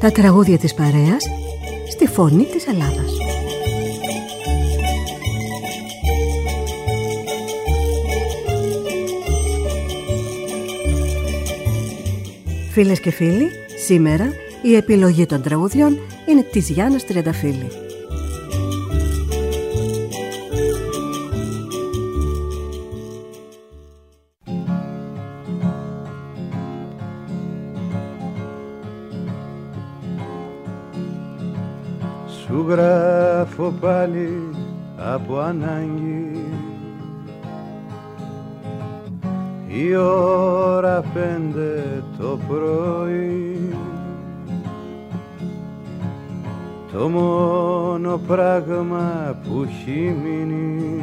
Τα τραγούδια της παρέας στη φωνή της Ελλάδας. Φίλες και φίλοι, σήμερα η επιλογή των τραγουδιών είναι της Γιάννας Τριανταφύλλη. Σου γράφω πάλι από ανάγκη, η ώρα 5 το πρωί, το μόνο πράγμα που έχει μείνει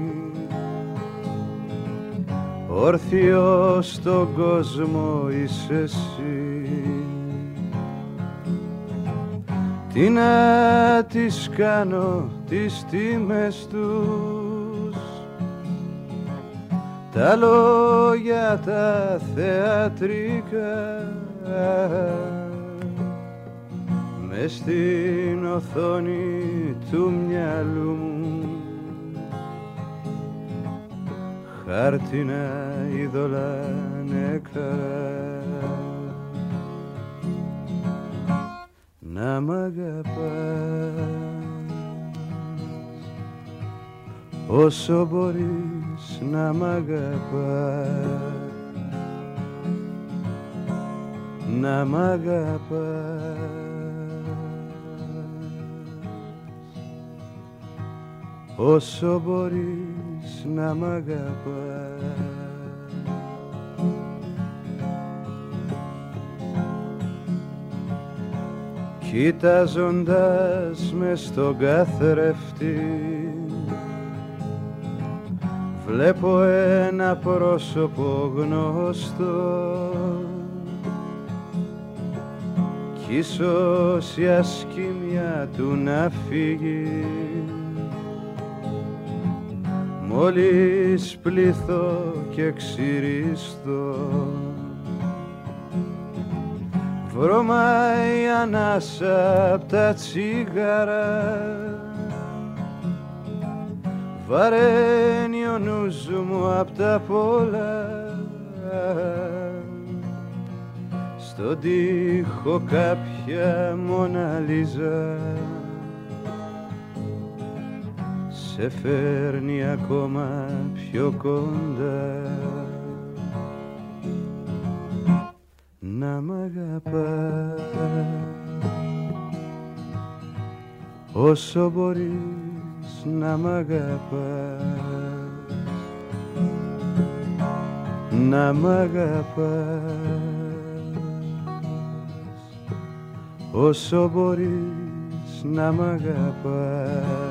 όρθιο στον κόσμο είσαι εσύ. Τι να τις κάνω τις τιμές τους, τα λόγια τα θεατρικά, μες στην οθόνη του μυαλού μου χάρτινα είδωλα νεκρά. Να μ' αγαπάς όσο μπορείς να μ' αγαπάς, να μ' αγαπάς όσο μπορείς να μ' αγαπάς. Κοιτάζοντας μες στον καθρέφτη βλέπω ένα πρόσωπο γνωστό κι ίσως η ασκήμια του να φύγει μόλις πληθώ και ξυριστώ. Βρωμάει ανάσα απ' τα τσιγάρα, βαραίνει ο νους μου απ' τα πολλά. Στον τοίχο κάποια Μοναλίζα σε φέρνει ακόμα πιο κοντά. Να μ' αγαπάς όσο μπορείς να μ' αγαπάς, να μ' αγαπάς όσο μπορείς να μ' αγαπάς.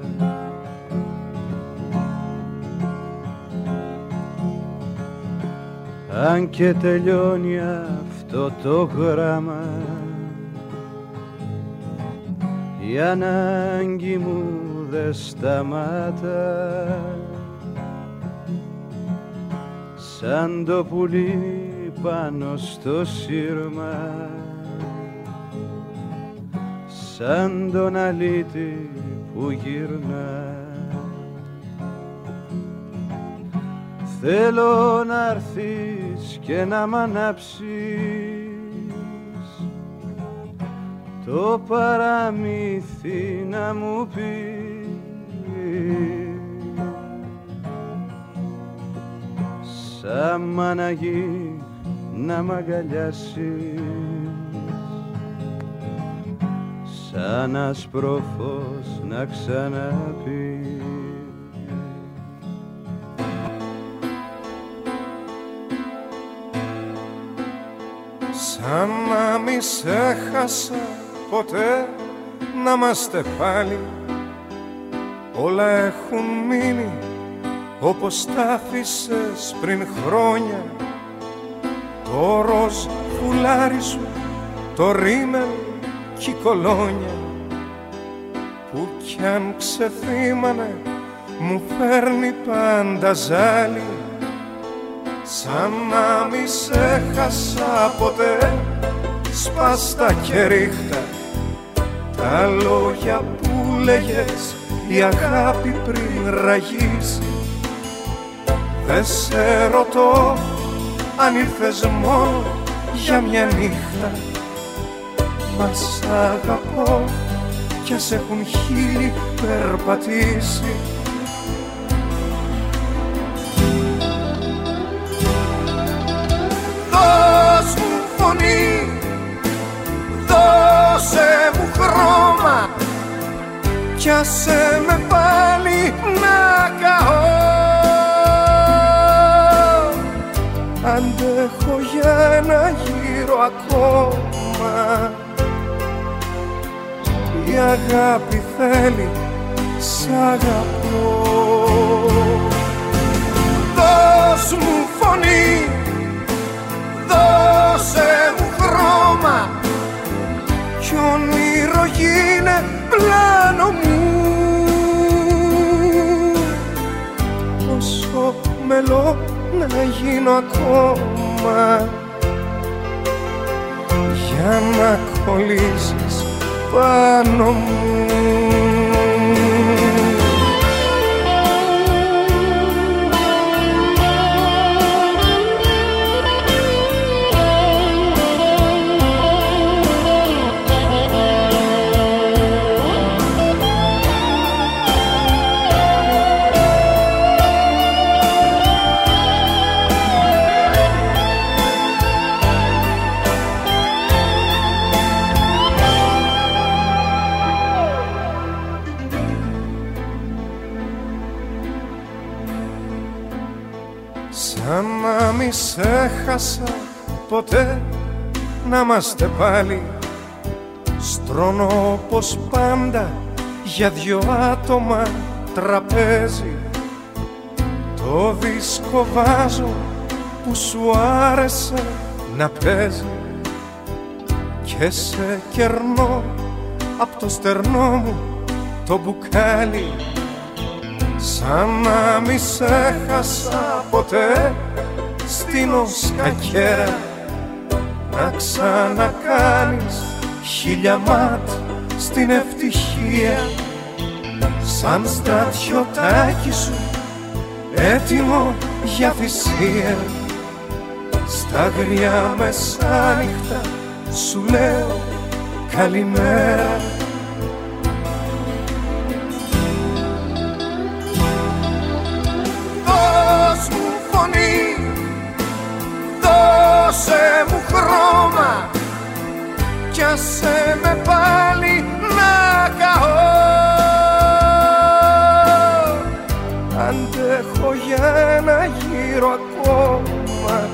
Αν και τελειώνει αυτό το γράμμα, η ανάγκη μου δε σταμάτα, σαν το πουλί πάνω στο σύρμα, σαν τον αλήτη που γυρνά. Θέλω να έρθεις και να μ' ανάψεις το παραμύθι, να μου πεις σαν μαναγί να μ' αγκαλιάσεις, σαν άσπρο φως να ξαναπείς. Σαν να μη σε χάσα ποτέ, να είμαστε πάλι. Όλα έχουν μείνει όπως τα άφησες πριν χρόνια. Το ροζ φουλάρι σου, το ρίμελ κι η κολόνια, που κι αν ξεθύμανε μου φέρνει πάντα ζάλι. Σαν να μη σε χάσα ποτέ, σπάστα και ρίχτα τα λόγια που λέγες η αγάπη πριν ραγίσει. Δε σε ρωτώ αν ήρθες μόνο για μια νύχτα, μα σ' αγαπώ κι ας έχουν χείλη περπατήσει. Δώσ' μου φωνή, δώσε μου χρώμα κι άσε με πάλι να καώ. Αντέχω για ένα γύρο ακόμα, η αγάπη θέλει, σ' αγαπώ. Δώσ' μου φωνή, δώσε μου χρώμα κι όνειρο γίνε πλάνο μου. Όσο μελώ να γίνω ακόμα για να κολλήσεις πάνω μου. Σαν να μη σε χάσα ποτέ, να είμαστε πάλι. Στρώνω όπως πάντα για δυο άτομα τραπέζι. Το δίσκο βάζω που σου άρεσε να παίζει και σε κερνώ απ' το στερνό μου το μπουκάλι. Σαν να μη σε χάσα ποτέ, στείνω σκακέρα να ξανακάνεις χίλια μάτ στην ευτυχία. Σαν στρατιωτάκι σου έτοιμο για θυσία, στα αγριά μεσάνυχτα σου λέω καλημέρα. Δώσε μου χρώμα κι άσε με πάλι να καώ. Αντέχω για ένα γύρο ακόμα,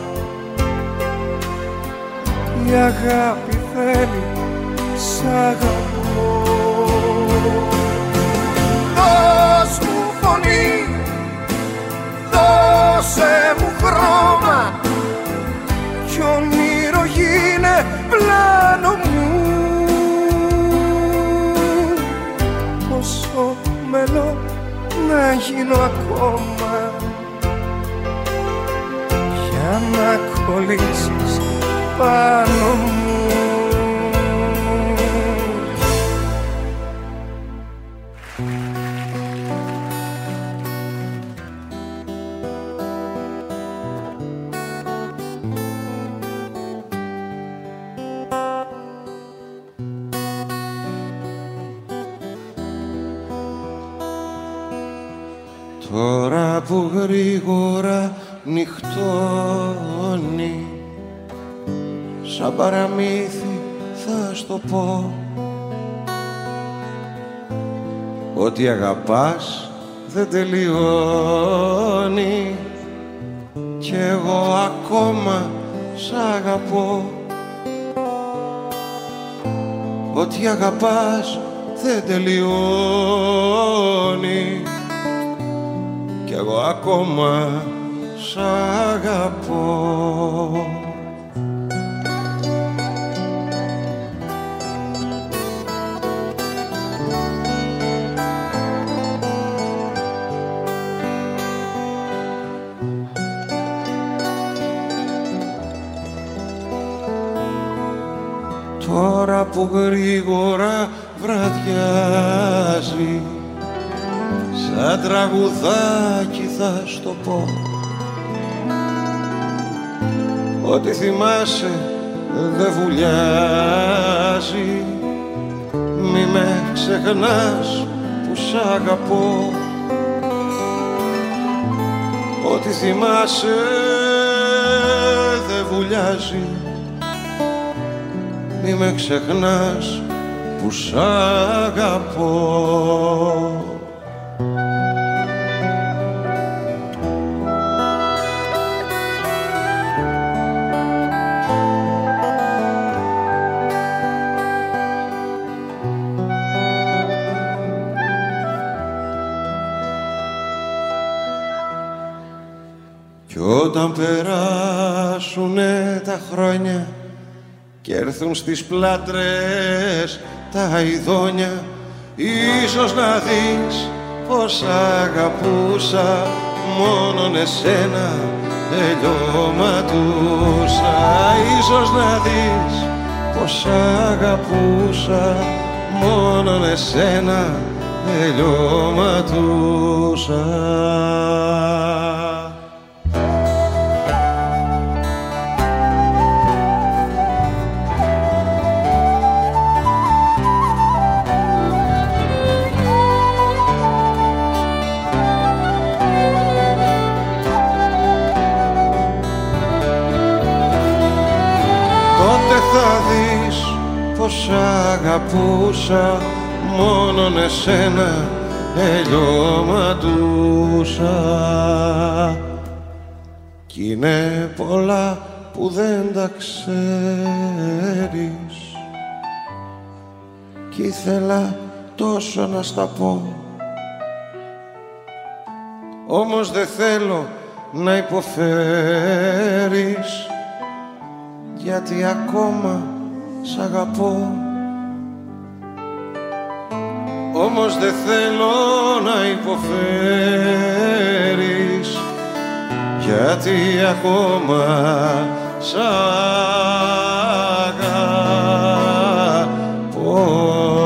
η αγάπη θέλει, σ' αγαπώ. Δώσ' μου φωνή, δώσε μου χρώμα κι όνειρο γίνε πλάνο μου. Όσο μελώ να γίνω ακόμα για να κολλήσεις πάνω μου. Τώρα που γρήγορα νυχτώνει, σαν παραμύθι θα στο πω, ότι αγαπάς δεν τελειώνει κι εγώ ακόμα σ' αγαπώ. Ότι αγαπάς δεν τελειώνει κι εγώ ακόμα σ' αγαπώ. που γρήγορα βραδιάζει. Σαν τραγουδάκι θα στο πω, ό,τι θυμάσαι δεν βουλιάζει. Μη με ξεχνάς που σ' αγαπώ, ό,τι θυμάσαι δεν βουλιάζει. Μη με ξεχνάς που σ' αγαπώ. Κι όταν περάσουνε τα χρόνια κι έρθουν στις πλάτρες τα ειδόνια, ίσως να δεις πως αγαπούσα μόνον εσένα, τελειώματούσα. Ίσως να δεις πως αγαπούσα μόνον εσένα, τελειώματούσα. Πως αγαπούσα μόνον εσένα, τελειώματούσα. Κι είναι πολλά που δεν τα ξέρεις κι ήθελα τόσο να στα πω, όμως δεν θέλω να υποφέρεις, γιατί ακόμα σ' αγαπώ. Όμως δεν θέλω να υποφέρεις, γιατί ακόμα σ' αγαπώ.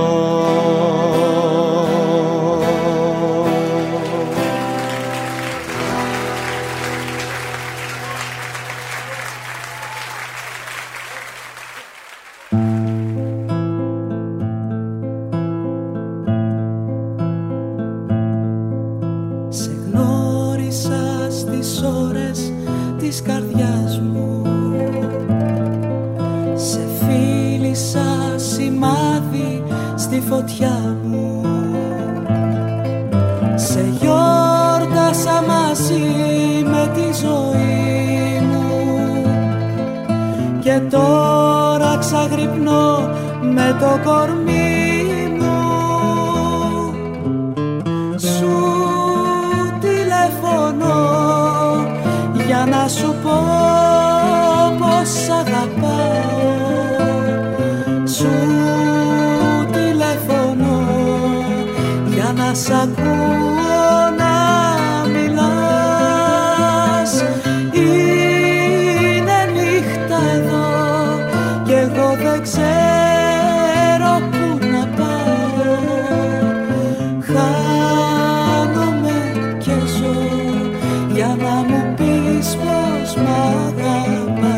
Φωτιά μου, σε γιόρτασα μαζί με τη ζωή μου και τώρα ξαγρυπνώ με το κορμί μου. Σου τηλεφωνώ για να σου πω πως σ' αγαπάω. Σου να σ' ακούω να μιλάς. Είναι νύχτα εδώ κι εγώ δεν ξέρω πού να πάω. Χάνομαι και ζω για να μου πεις πως μ' αγαπάς.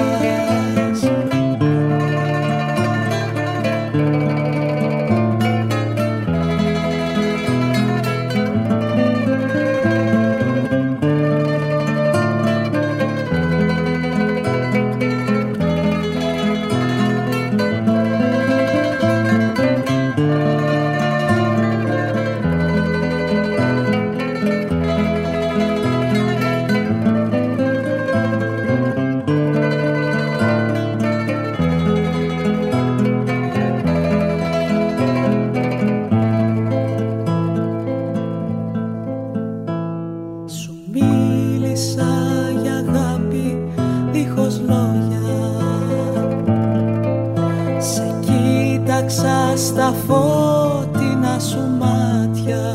Στα φώτινα σου μάτια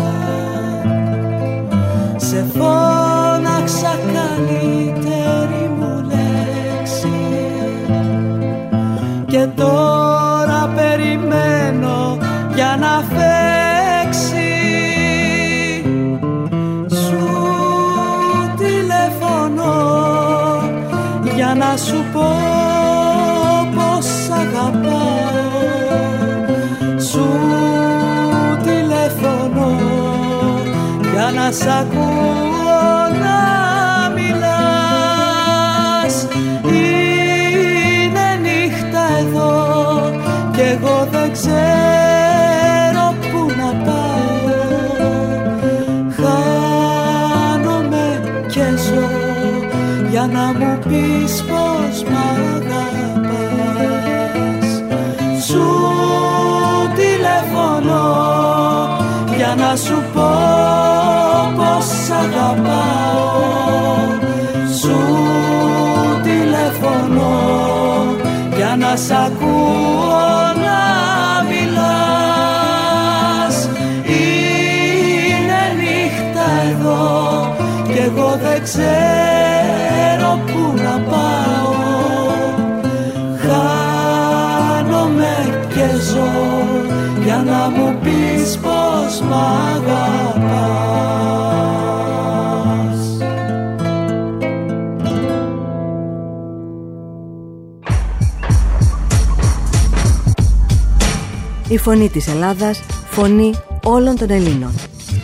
σε φώναξα καλύτερη μου λέξη και τώρα σ' ακούω να μιλάς. Είναι νύχτα εδώ κι εγώ δεν ξέρω πού να πάω. Χάνομαι και ζω για να μου πεις πως μ' αγαπάς. Σου τηλεφωνώ για να σου πω πως σ' αγαπάω. Σου τηλεφωνώ για να σ' ακούω να μιλάς. Είναι νύχτα εδώ κι εγώ δεν ξέρω πού να πάω. Χάνομαι και ζω για να μου πεις πως μ' αγαπάς. Η φωνή της Ελλάδας, φωνή όλων των Ελλήνων.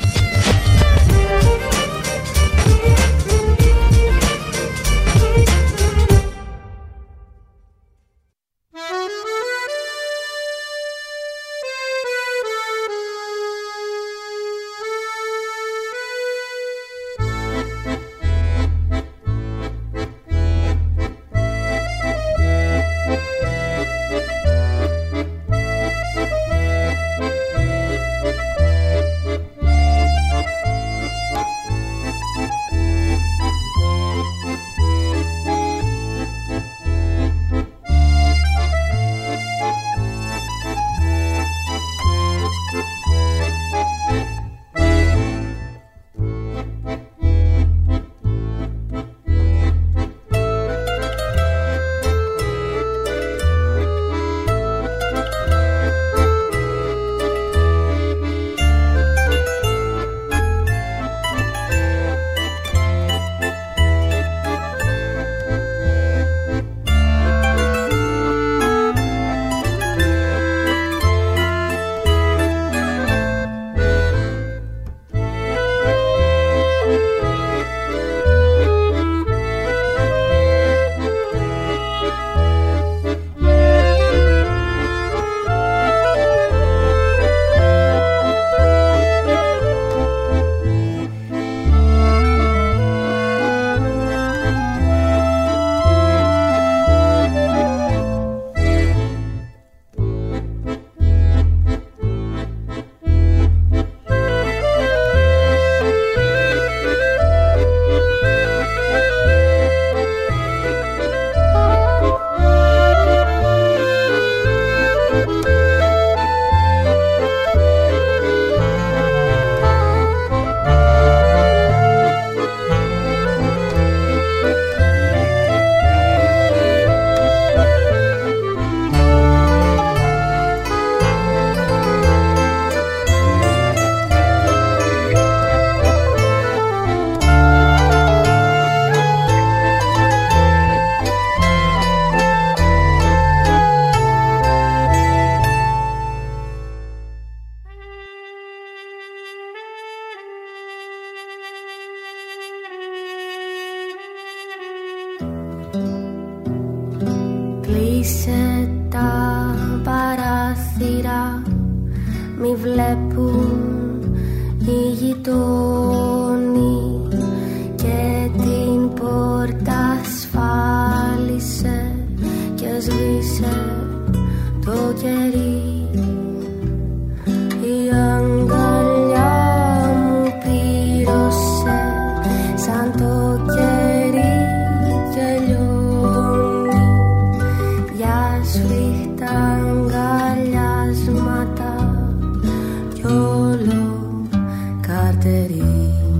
Κλείσε τα παράθυρα, μη βλέπουν οι γειτόνοι και την πόρτα ασφάλισε και σβήσε το κερί. Η αγκαλιά μου πήρωσε σαν το κερί τελειώνει για σφίχτα αγκαλιάσματα κι όλο καρτερί.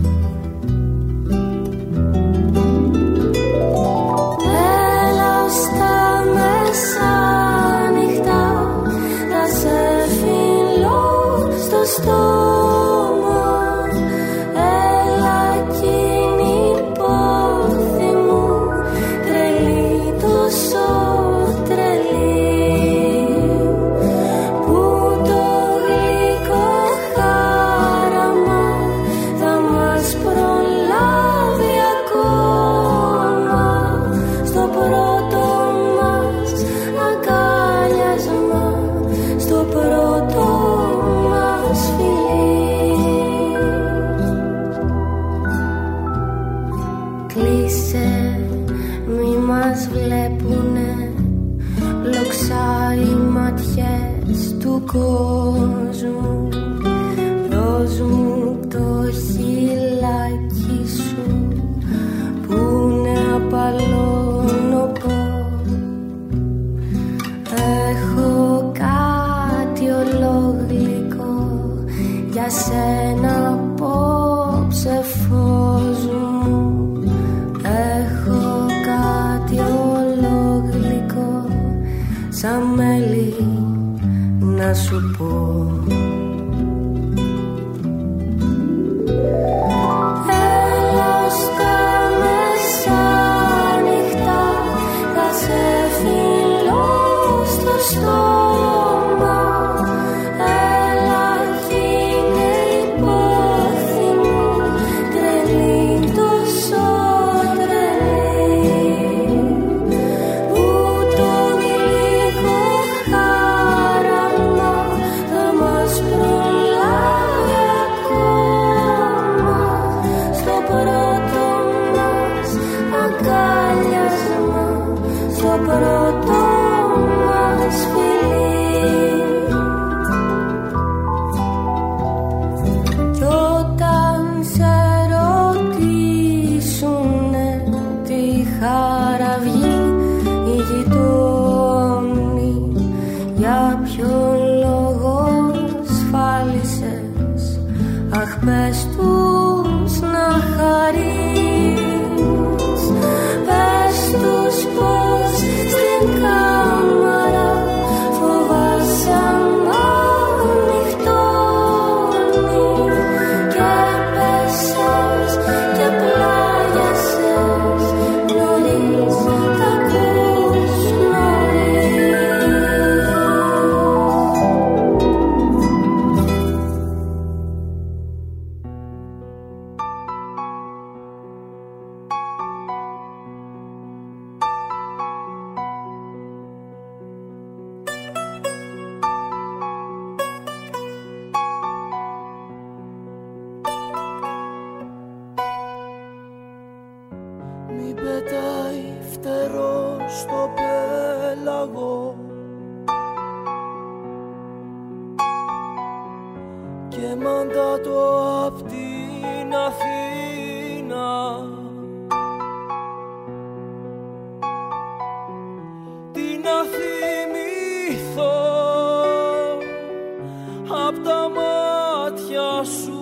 Στόμα, έλα εκείνη πόθη μου, τρελή, τόσο τρελή, που το γλυκό χάραμα θα μας Για σένα απόψε φως μου, έχω κάτι ολόγλυκο σαν μέλι να σου πω. Έλα στα μεσάνυχτα, θα σε φιλώ στο στόμα. Έλα κι είναι η πόθη μου, τρελή, τόσο τρελή, που το γλυκό χάραμα θα μας προλάβει ακόμα στο πρώτο μας αγκάλιασμα, στο πρώτο μας φιλί. Κι όταν σε ρωτήσουνε τι χαραυγή η γειτόνι, για ποιο λόγο σφάλισες, αχ πες τους να χαρείς. Πες τους πως στην κάμαρα φοβάσαι ανοιχτώνει, και πέσες και πλάγιασες νωρίς, τα ακούς νωρίς. Μην πετάει φτερό στο πέλαγο και μαντάτο απ' την Αθήνα. Τι να θυμηθώ απ' τα μάτια σου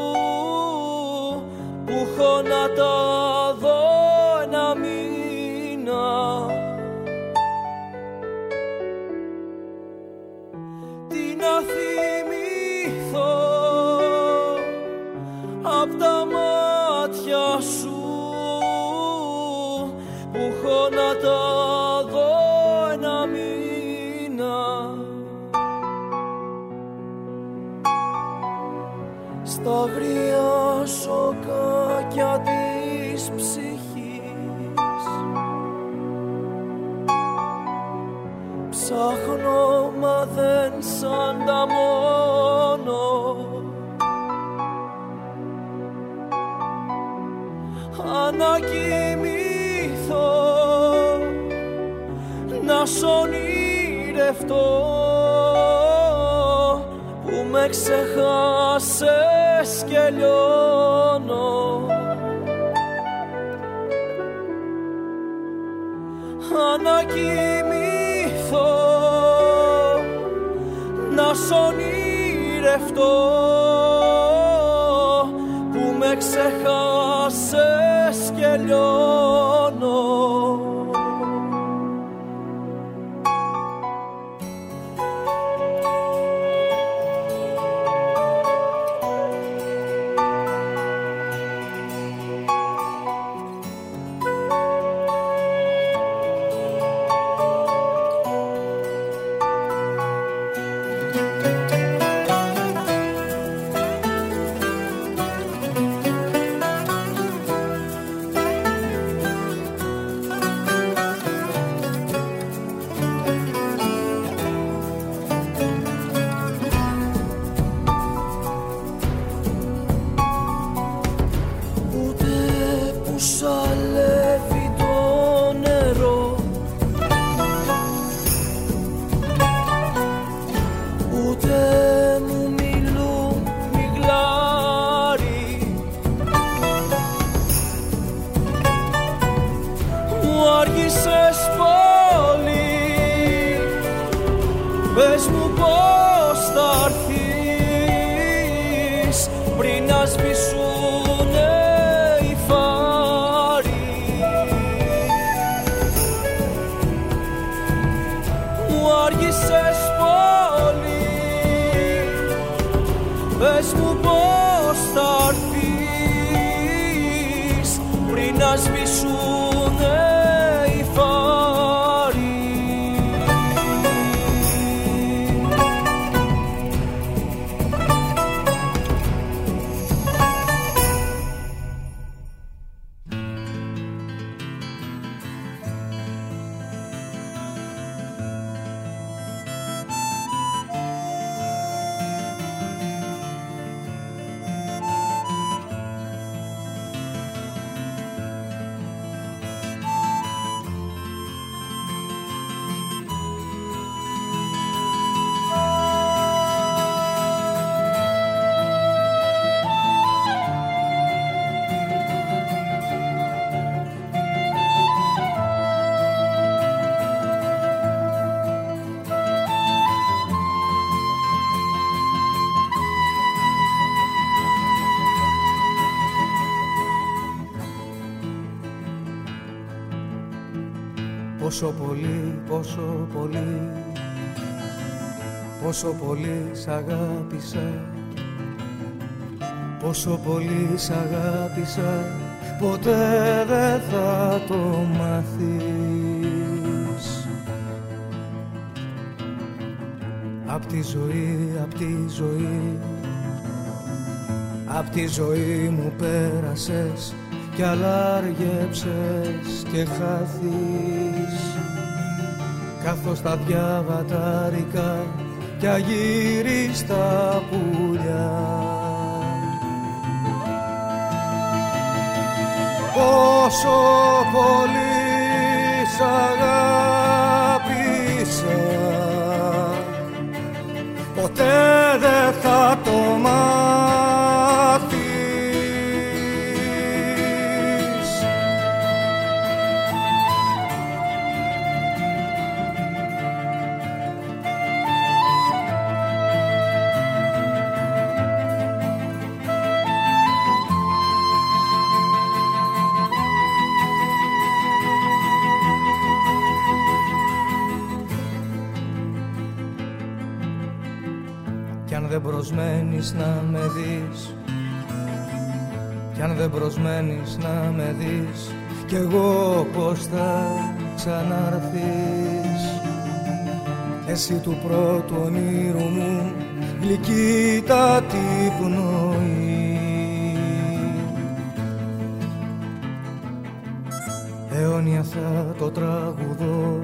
που έχω να τα δω ένα μήνα. Τι να θυμηθώ απ' τα μάτια σου που έχω να τα δω ένα μήνα. Στα αγρία σοκάκια της ψυχής ψάχνω μα δεν σ' ανταμώνω. Ανακοιμηθώ να σ' ονειρευτώ που με ξεχάσες και λιώνω. Ανακοιμηθώ να σ' ονειρευτώ που με ξεχάσες και λιώνω. Πες μου πώς θα έρθεις πριν να σβήσουνε οι φάροι. Πόσο πολύ, πόσο πολύ, πόσο πολύ σ' αγάπησα, πόσο πολύ σ' αγάπησα, ποτέ δεν θα το μάθεις. Απ' τη ζωή, απ' τη ζωή, απ' τη ζωή μου πέρασες κι αλάργεψες και χάθεις, καθώς τα διαβατάρικα κι αγύριστα πουλιά. Πόσο πολύ σ' αγάπησα, ποτέ δεν θα το μάθεις. Κι αν δεν προσμένεις να με δεις, κι αν δεν προσμένεις να με δεις, κι εγώ πώς θα ξαναρθείς. Εσύ του πρώτου ονείρου μου γλυκύτατη πνοή, αιώνια θα το τραγουδώ,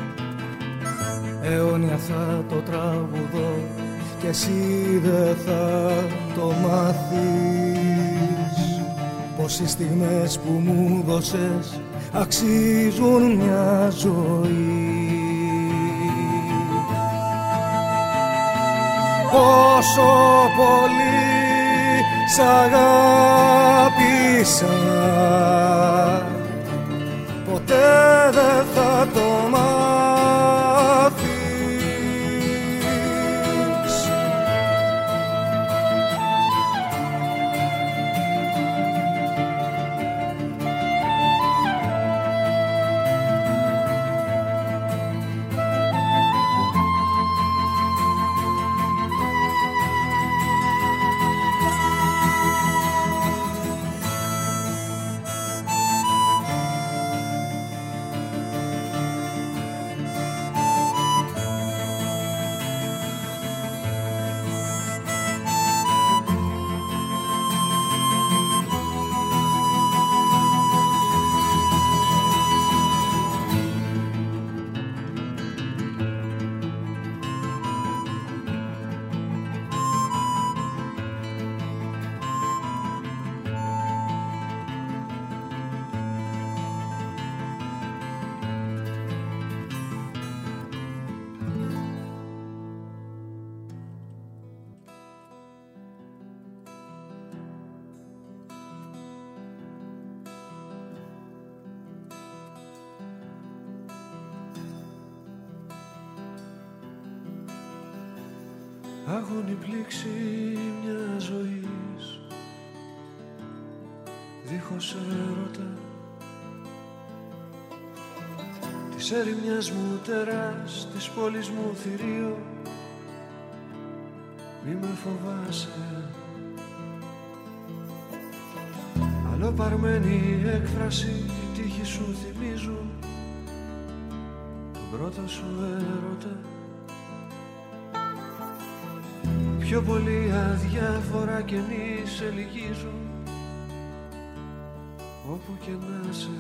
αιώνια θα το τραγουδώ, κι εσύ δεν θα το μάθεις. Πως οι στιγμές που μου δώσες αξίζουν μια ζωή. Πόσο πολύ σ' αγάπησα, ποτέ δεν θα το μάθεις. Άγωνη πλήξη μια ζωής δίχως έρωτα, της ερημιάς μου τεράς, της πόλης μου θηρίο, μη με φοβάσαι. Αλλοπαρμένη έκφραση, η τύχη σου θυμίζουν τον πρώτο σου έρωτα. Πιο πολύ αδιάφορα καινή σε λυγίζουν όπου και να σε.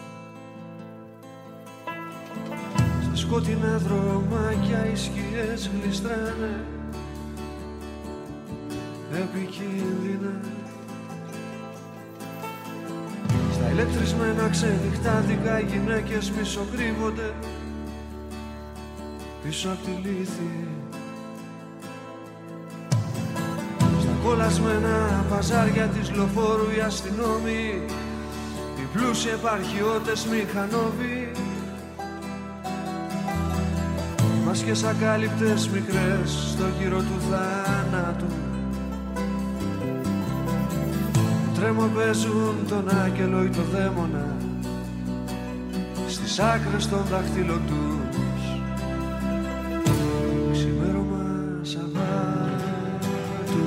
Στα σκότεινα δρομάκια οι σκιές γλιστράνε επικίνδυνα. Στα ηλεκτρισμένα ξενυχτάδικα οι γυναίκες μισοκρύβονται πίσω απ' τη λύθη. Στα κολλασμένα παζάρια της λοφόρου οι αστυνόμοι, οι πλούσιοι επαρχιώτες μηχανόβοι, μάσκες ακάλυπτες μικρές στο γύρο του θάνατου. Τρέμο παίζουν τον άγγελο ή το δαίμονα στις άκρες των δαχτύλων τους. Ξημέρωμα Σαββάτου.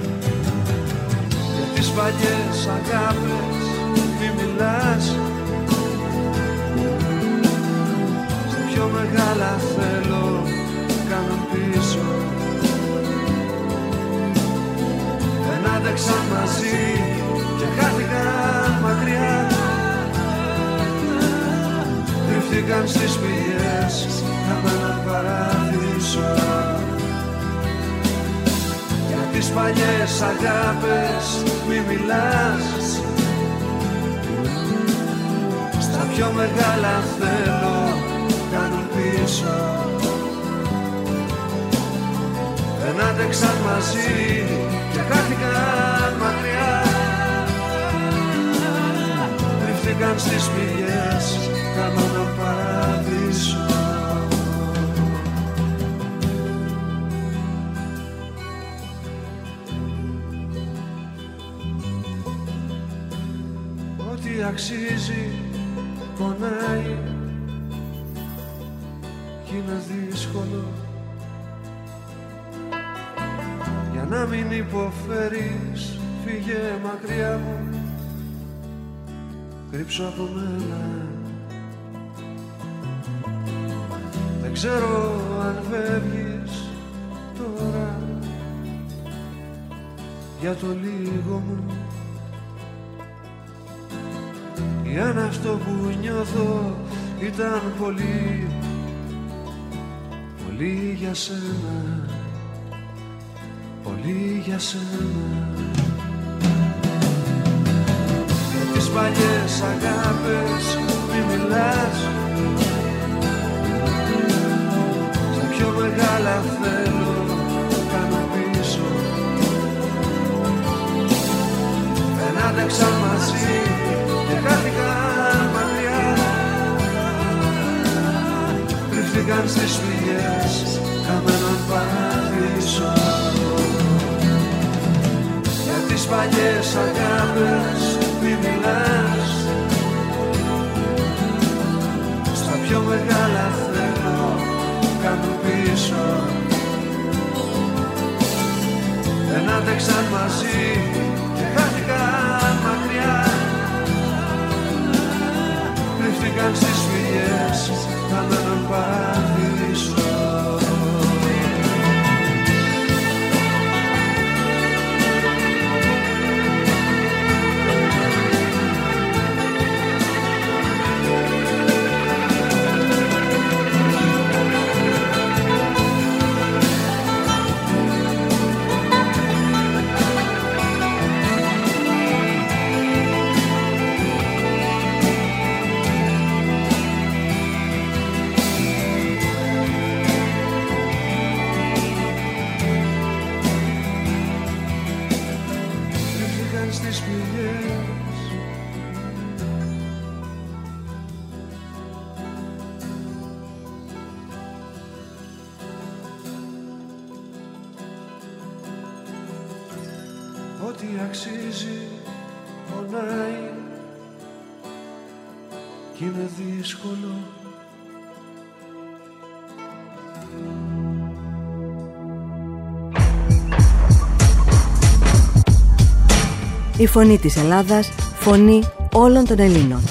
Για τις παλιές αγάπες μη μιλάς, στα πιο μεγάλα θέλω κάνουν πίσω. Δεν άντεξαν μαζί και χάθηκαν μακριά, κρυφτήκαν στις πηγές χαμέναν παράδεισο. Για τις παλιές αγάπες μη μιλάς, στα πιο μεγάλα θέλω κάνουν πίσω. Δεν άντεξαν μαζί και χάθηκαν μακριά, κρυφτήκαν στις πηγές χαμέναν παράδεισο. Ό,τι αξίζει πονάει κι είναι δύσκολο. Για να μην υποφέρεις φύγε μακριά μου, κρύψω από μένα. Δεν ξέρω αν φεύγεις τώρα για το λίγο μου, ή αν αυτό που νιώθω ήταν πολύ, πολύ για σένα, πολύ για σένα. Για τις παλιές αγάπες μη μιλάς, στα πιο μεγάλα θέλω κάνω πίσω. Δεν άντεξαν μαζί και χάθηκαν μακριά, κρυφτήκαν στις πηγές χαμέναν παράδεισο. Για τις παλιές αγάπες μη μιλάς, στα πιο μεγάλα θέλω κάνουν πίσω. Δεν άντεξαν μαζί και χάθηκαν μακριά, κρυφτήκαν στις φυγές χαμέναν παράδεισο. Ό,τι αξίζει πονάει κι είναι δύσκολο. Η φωνή της Ελλάδας, φωνή όλων των Ελλήνων.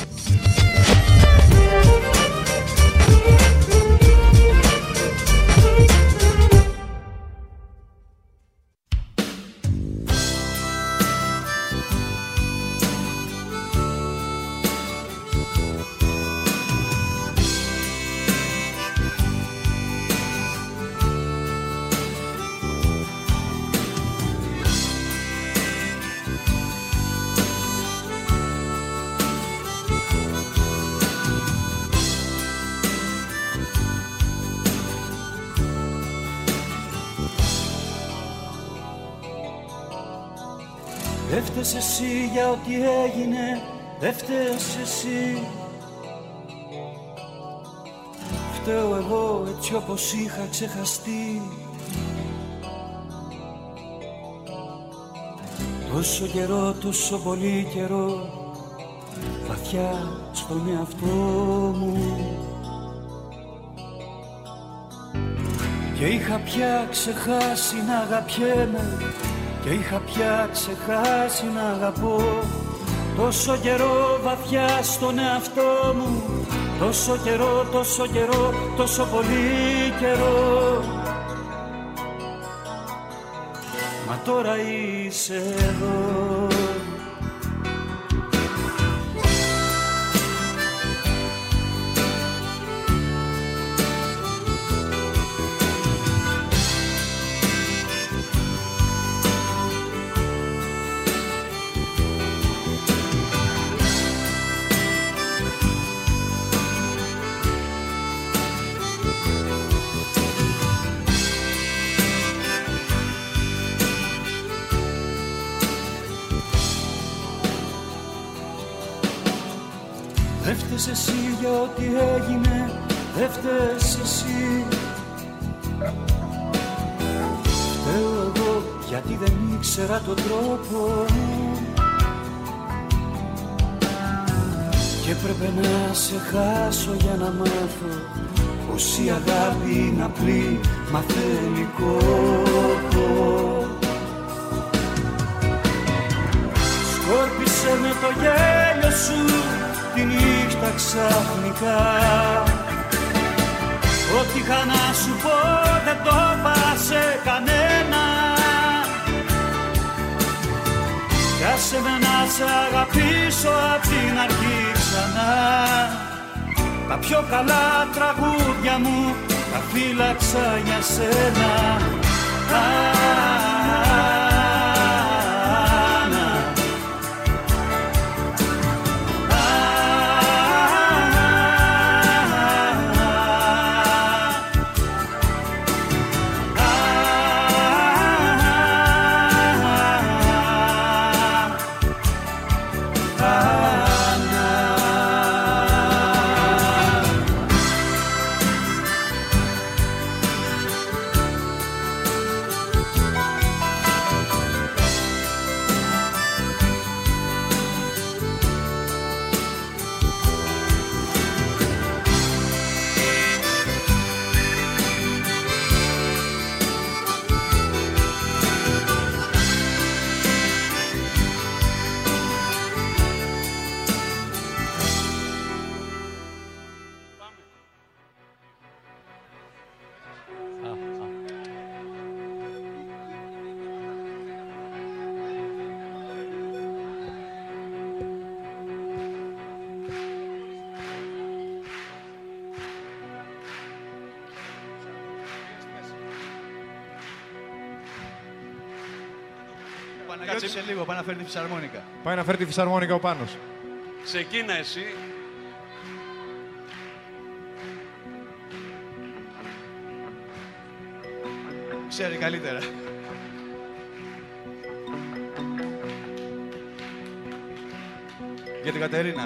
Δεν φταίς εσύ για ό,τι έγινε, δεν φταίς εσύ. Φταίω εγώ έτσι όπως είχα ξεχαστεί. Τόσο καιρό, τόσο πολύ καιρό, βαθιά στον εαυτό μου. Και είχα πια ξεχάσει να αγαπιέμαι, και είχα πια ξεχάσει να αγαπώ. Τόσο καιρό βαθιά στον εαυτό μου, τόσο καιρό, τόσο καιρό, τόσο πολύ καιρό. Μα τώρα είσαι εδώ. Δεν φταίς εσύ για ό,τι έγινε, δεν φταίς εσύ. Φταίω εγώ γιατί δεν ήξερα τον τρόπο και έπρεπε να σε χάσω για να μάθω πως η αγάπη είναι απλή, μα θέλει κόπο. Σκόρπισε με το γέλιο σου τη νύχτα ξαφνικά. Ό,τι είχα να σου πω δεν το είπα σε κανένα. Κι άσε με να σε αγαπήσω απ' την αρχή ξανά. Τα πιο καλά τραγούδια μου τα φύλαξα για σένα. Κάτσε λίγο, πάει να φέρει τη φυσαρμόνικα. Πάει να φέρει τη φυσαρμόνικα ο Πάνος. Ξεκίνα εσύ. Ξέρει καλύτερα. Για την Κατερίνα.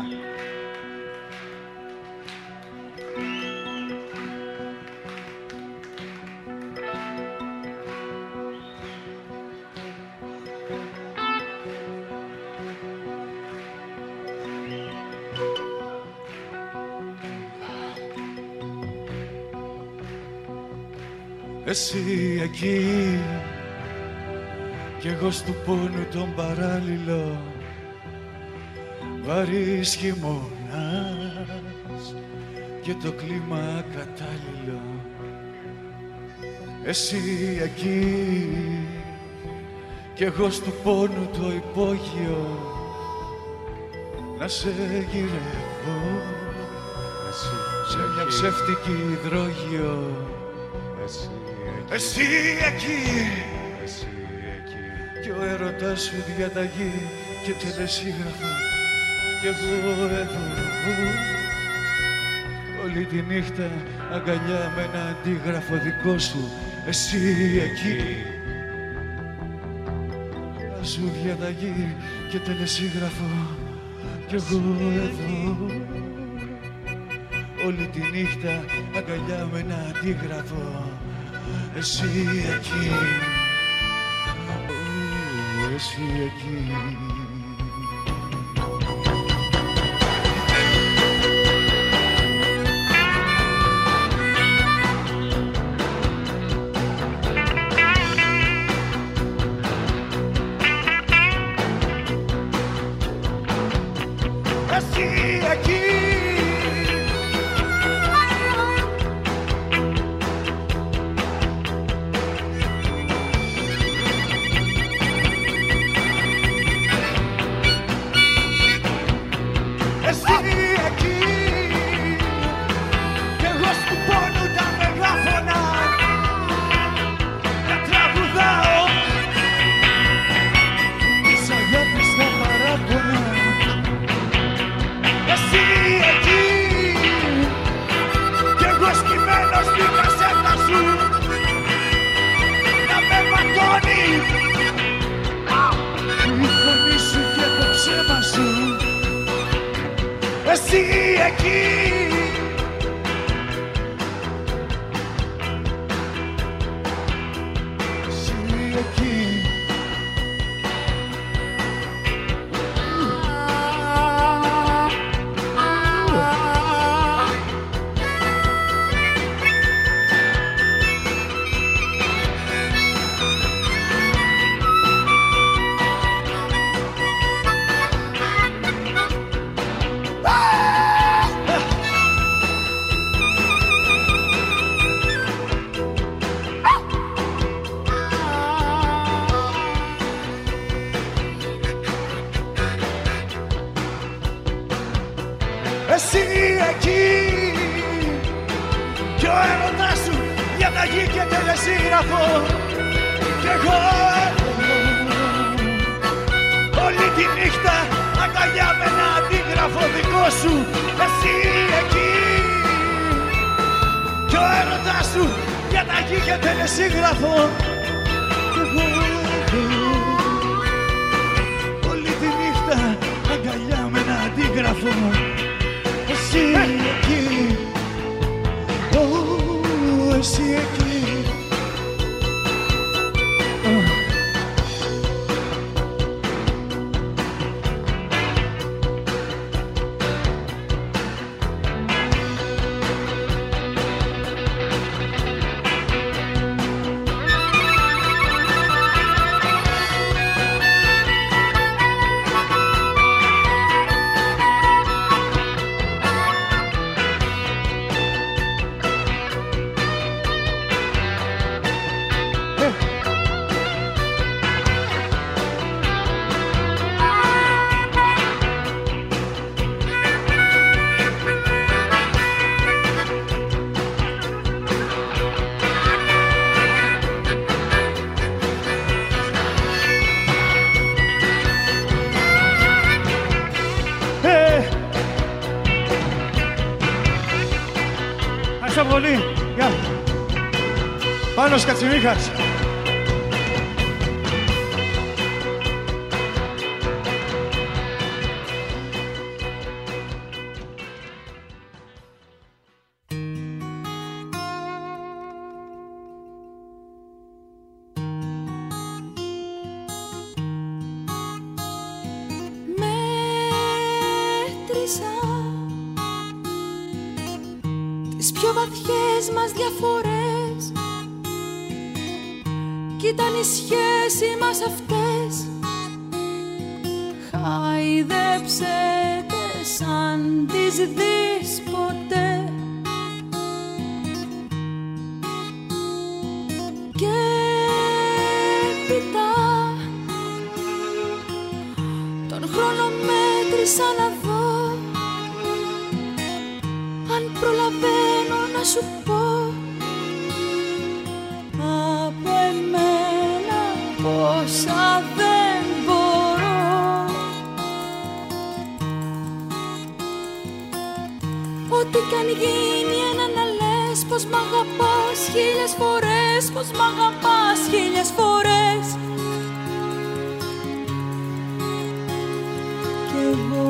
Εσύ εκεί κι εγώ στου πόνου τον παράλληλο. βαρύς χειμώνας και το κλίμα κατάλληλο. Εσύ εκεί κι εγώ στου πόνου το υπόγειο, να σε γυρεύω σε μια ψεύτικη υδρόγειο. Εσύ εκεί κι ο έρωτας σου διαταγή και τελεσίγραφο, κι εγώ εδώ όλη τη νύχτα αγκαλιά με ένα αντίγραφο δικό σου. Εσύ εκεί σου διαταγή και τελεσίγραφο, κι εγώ εδώ όλη τη νύχτα αγκαλιά με ένα αντίγραφο. Εσύ εκεί, εσύ εκεί. Πάνος Κατσιμίχας. Μέτρησα τις πιο βαθιές μας διαφορές κι ήταν η σχέση μας αυτές. Χάιδεψε σαν τις δεις ποτέ. Και έπειτα τον χρόνο μέτρησα να δω αν προλαβαίνω να σου πω από εμένα πόσα δεν μπορώ. Ό,τι κι αν γίνει ένα να λες πως μ' αγαπάς χίλιες φορές, πως μ' αγαπάς χίλιες φορές. Κι εγώ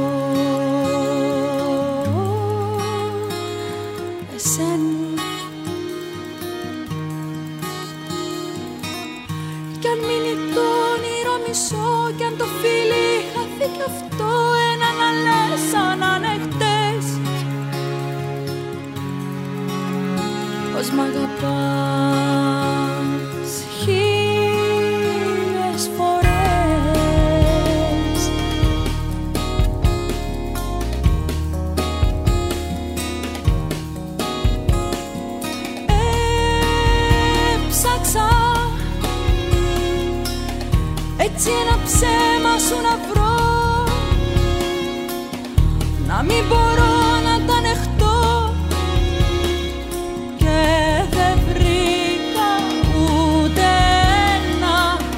εσένα. Κι αν μείνει το όνειρο μισό, κι αν το φίλι χαθεί κι αυτό, ένα να λες σαν να είναι χτες, πως μ' αγαπάς χίλιες φορές. Έψαξα έτσι ένα ψέμα σου να βρω, να μην μπορώ να τα ανεχτώ, και δεν βρήκα ούτε ένα.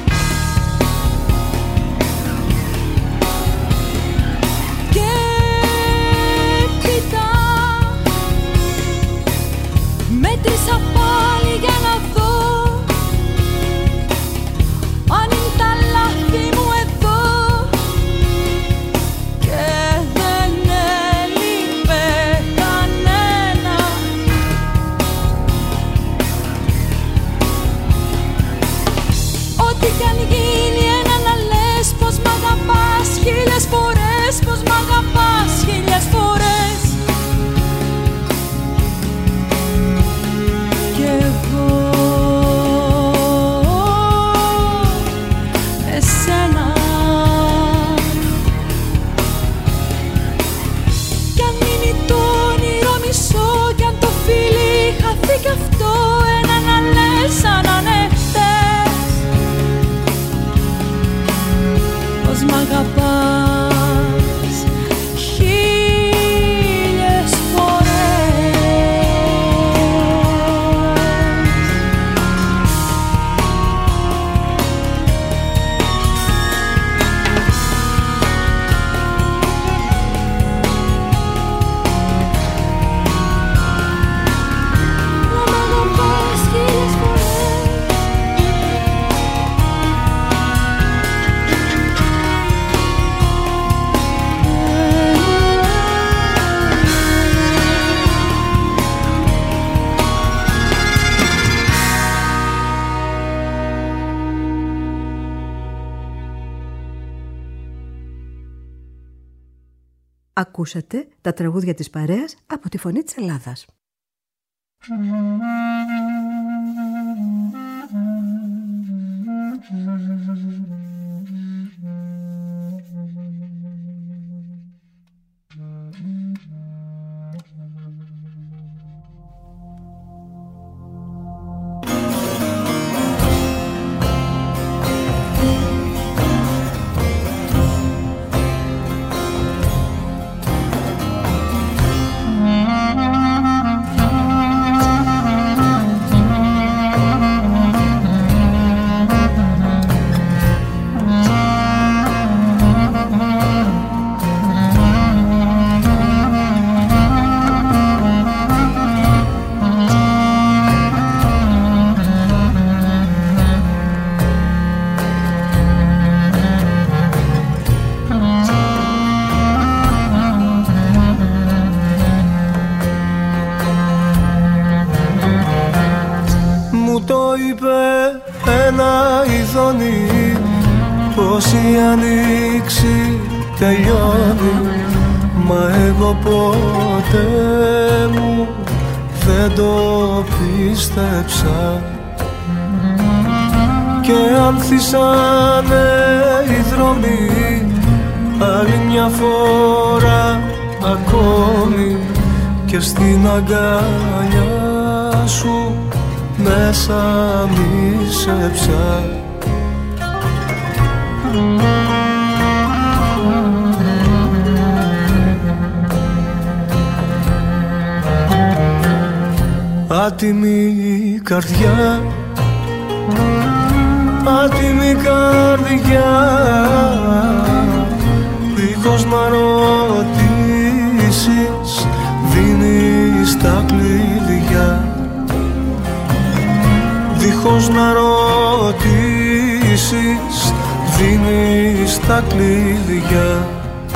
Και έπειτα μέτρησα πάλι για να δω αν είναι τα λάθη μου εδώ, και δεν έλειπε κανένα. Ό,τι κι αν γίνει ένα να λες πως μ' αγαπάς χίλιες φορές, πως μ' αγαπάς χίλιες φορές. Κι εγώ εσένα. Κι αν μείνει το όνειρο μισό, κι αν το φίλι χαθεί κι αυτό, ένα να λες σαν να είναι χτες, πως μ' αγαπάς χίλιες Ακούσατε τα τραγούδια της παρέας από τη Φωνή της Ελλάδας. πως η ανοίξη τελειώνει, μα εγώ ποτέ μου δεν το πίστεψα. Και άνθησανε οι δρόμοι άλλη μια φορά ακόμη και στην αγκαλιά σου μέσα μίσεψα. Άτιμη καρδιά, άτιμη καρδιά, δίχως να ρωτήσεις δίνεις τα κλειδιά. Δίχως να ρωτήσεις δίνεις τα κλειδιά.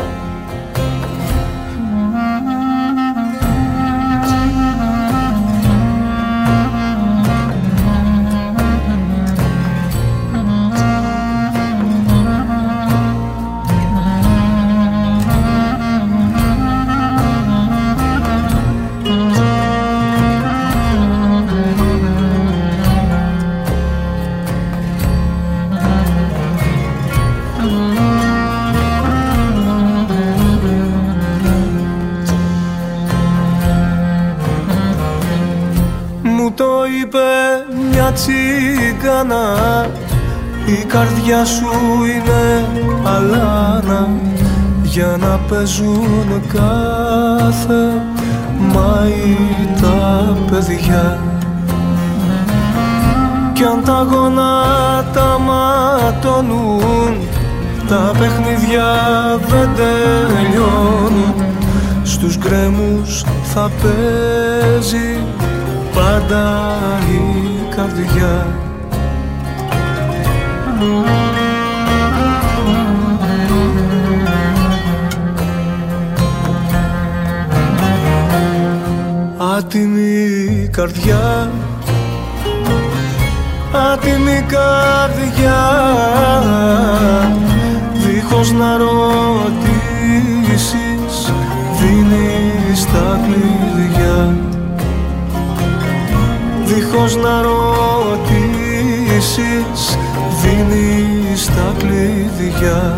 Τσίγκανα, η καρδιά σου είναι αλάνα για να παίζουν κάθε Μάη τα παιδιά. Κι αν τα γονάτα ματώνουν, τα παιχνίδια δεν τελειώνουν. Στους γκρέμους θα παίζει πάντα η καρδιά. Άτιμη καρδιά, άτιμη καρδιά, δίχως να ρωτήσεις δίνεις τα κλειδιά. Δίχως να ρωτήσεις δίνεις τα κλειδιά.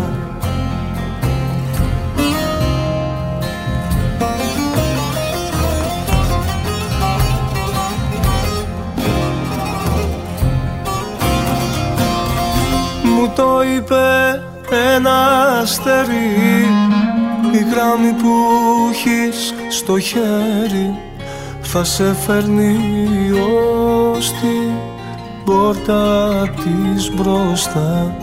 Μου το είπε ένα αστέρι, η γράμμη που έχεις στο χέρι θα σε φέρνει ως την πόρτα της μπροστά.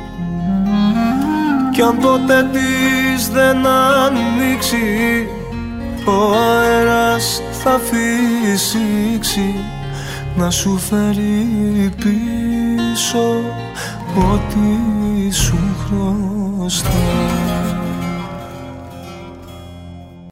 Κι αν ποτέ της δεν ανοίξει, ο αέρας θα φυσήξει να σου φέρει πίσω ό,τι σου χρωστά.